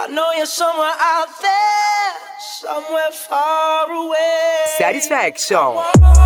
I know you're somewhere out there, somewhere far away. Satisfaction.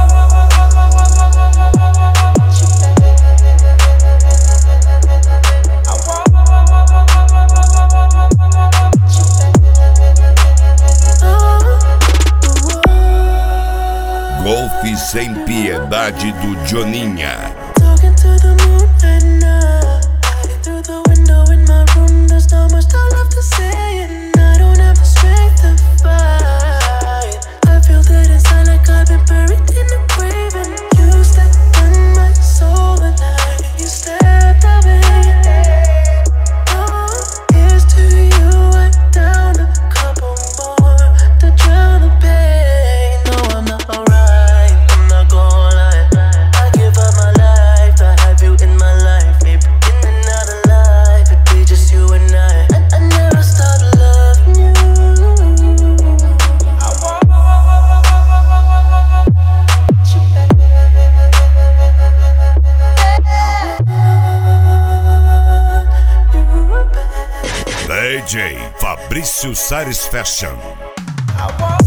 Golfe Sem Piedade do Joninha. Talking to the moon at night. Through the window in my room, there's not much I love to say, and I don't have the strength to fight. I feel that inside like I've been buried in a grave, and you stepped on my soul the night you stepped away. Oh, here's to you, I downed a couple more to drown the pain. No, I'm not alright. DJ Fabrício Satisfaction.